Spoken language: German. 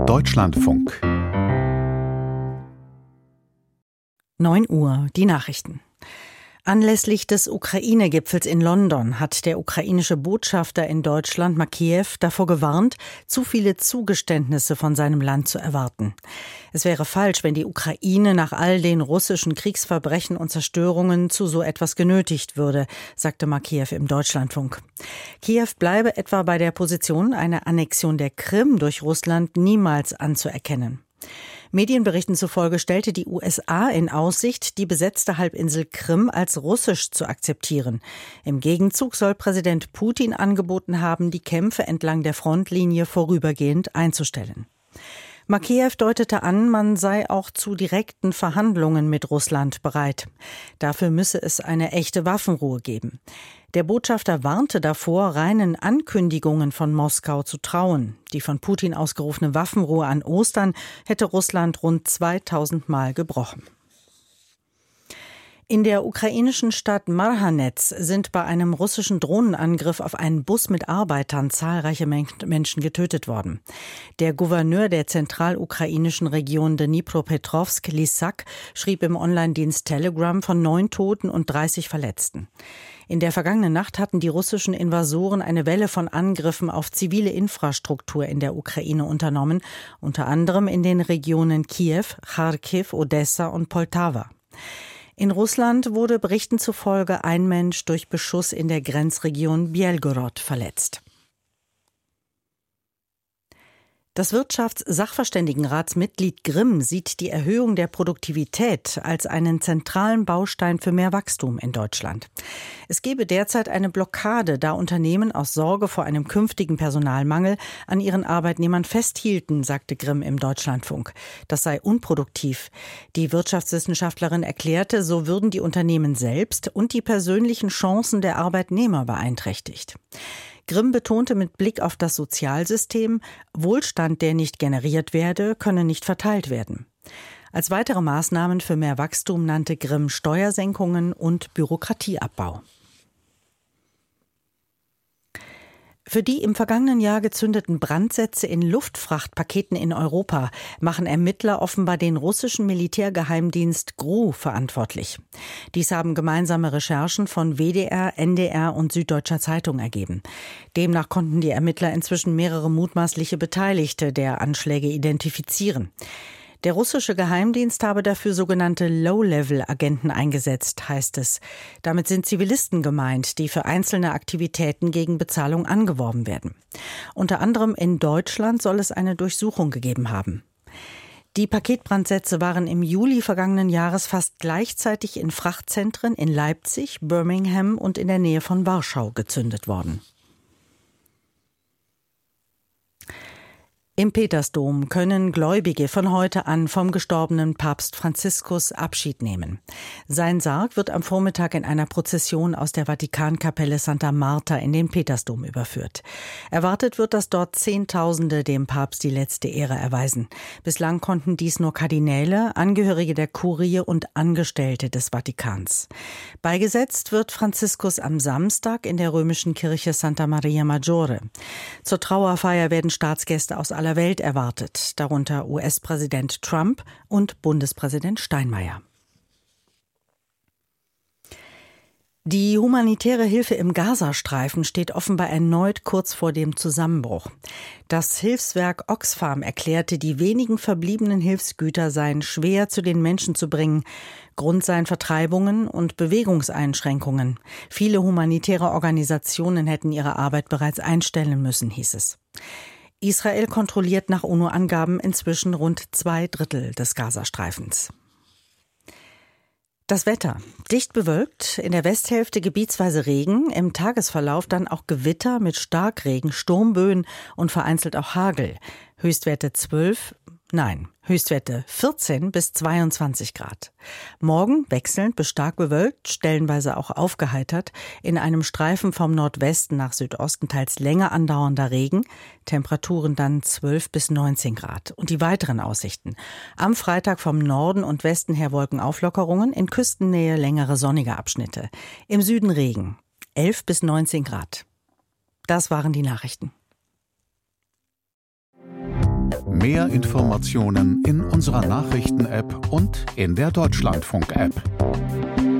Deutschlandfunk. 9 Uhr, die Nachrichten. Anlässlich des Ukraine-Gipfels in London hat der ukrainische Botschafter in Deutschland, Makiew, davor gewarnt, zu viele Zugeständnisse von seinem Land zu erwarten. Es wäre falsch, wenn die Ukraine nach all den russischen Kriegsverbrechen und Zerstörungen zu so etwas genötigt würde, sagte Makiew im Deutschlandfunk. Kiew bleibe etwa bei der Position, eine Annexion der Krim durch Russland niemals anzuerkennen. Medienberichten zufolge stellte die USA in Aussicht, die besetzte Halbinsel Krim als russisch zu akzeptieren. Im Gegenzug soll Präsident Putin angeboten haben, die Kämpfe entlang der Frontlinie vorübergehend einzustellen. Makiew deutete an, man sei auch zu direkten Verhandlungen mit Russland bereit. Dafür müsse es eine echte Waffenruhe geben. Der Botschafter warnte davor, reinen Ankündigungen von Moskau zu trauen. Die von Putin ausgerufene Waffenruhe an Ostern hätte Russland rund 2000 Mal gebrochen. In der ukrainischen Stadt Marhanez sind bei einem russischen Drohnenangriff auf einen Bus mit Arbeitern zahlreiche Menschen getötet worden. Der Gouverneur der zentralukrainischen Region Dnipropetrovsk, Lysak, schrieb im Online-Dienst Telegram von 9 Toten und 30 Verletzten. In der vergangenen Nacht hatten die russischen Invasoren eine Welle von Angriffen auf zivile Infrastruktur in der Ukraine unternommen, unter anderem in den Regionen Kiew, Charkiw, Odessa und Poltawa. In Russland wurde Berichten zufolge ein Mensch durch Beschuss in der Grenzregion Belgorod verletzt. Das Wirtschaftssachverständigenratsmitglied Grimm sieht die Erhöhung der Produktivität als einen zentralen Baustein für mehr Wachstum in Deutschland. Es gebe derzeit eine Blockade, da Unternehmen aus Sorge vor einem künftigen Personalmangel an ihren Arbeitnehmern festhielten, sagte Grimm im Deutschlandfunk. Das sei unproduktiv. Die Wirtschaftswissenschaftlerin erklärte, so würden die Unternehmen selbst und die persönlichen Chancen der Arbeitnehmer beeinträchtigt. Grimm betonte mit Blick auf das Sozialsystem, Wohlstand, der nicht generiert werde, könne nicht verteilt werden. Als weitere Maßnahmen für mehr Wachstum nannte Grimm Steuersenkungen und Bürokratieabbau. Für die im vergangenen Jahr gezündeten Brandsätze in Luftfrachtpaketen in Europa machen Ermittler offenbar den russischen Militärgeheimdienst GRU verantwortlich. Dies haben gemeinsame Recherchen von WDR, NDR und Süddeutscher Zeitung ergeben. Demnach konnten die Ermittler inzwischen mehrere mutmaßliche Beteiligte der Anschläge identifizieren. Der russische Geheimdienst habe dafür sogenannte Low-Level-Agenten eingesetzt, heißt es. Damit sind Zivilisten gemeint, die für einzelne Aktivitäten gegen Bezahlung angeworben werden. Unter anderem in Deutschland soll es eine Durchsuchung gegeben haben. Die Paketbrandsätze waren im Juli vergangenen Jahres fast gleichzeitig in Frachtzentren in Leipzig, Birmingham und in der Nähe von Warschau gezündet worden. Im Petersdom können Gläubige von heute an vom gestorbenen Papst Franziskus Abschied nehmen. Sein Sarg wird am Vormittag in einer Prozession aus der Vatikankapelle Santa Marta in den Petersdom überführt. Erwartet wird, dass dort Zehntausende dem Papst die letzte Ehre erweisen. Bislang konnten dies nur Kardinäle, Angehörige der Kurie und Angestellte des Vatikans. Beigesetzt wird Franziskus am Samstag in der römischen Kirche Santa Maria Maggiore. Zur Trauerfeier werden Staatsgäste aus aller Welt erwartet, darunter US-Präsident Trump und Bundespräsident Steinmeier. Die humanitäre Hilfe im Gazastreifen steht offenbar erneut kurz vor dem Zusammenbruch. Das Hilfswerk Oxfam erklärte, die wenigen verbliebenen Hilfsgüter seien schwer zu den Menschen zu bringen. Grund seien Vertreibungen und Bewegungseinschränkungen. Viele humanitäre Organisationen hätten ihre Arbeit bereits einstellen müssen, hieß es. Israel kontrolliert nach UNO-Angaben inzwischen rund 2/3 des Gazastreifens. Das Wetter. Dicht bewölkt, in der Westhälfte gebietsweise Regen, im Tagesverlauf dann auch Gewitter mit Starkregen, Sturmböen und vereinzelt auch Hagel. Höchstwerte 14 bis 22 Grad. Morgen wechselnd bis stark bewölkt, stellenweise auch aufgeheitert, in einem Streifen vom Nordwesten nach Südosten teils länger andauernder Regen, Temperaturen dann 12 bis 19 Grad. Und die weiteren Aussichten. Am Freitag vom Norden und Westen her Wolkenauflockerungen, in Küstennähe längere sonnige Abschnitte. Im Süden Regen, 11 bis 19 Grad. Das waren die Nachrichten. Mehr Informationen in unserer Nachrichten-App und in der Deutschlandfunk-App.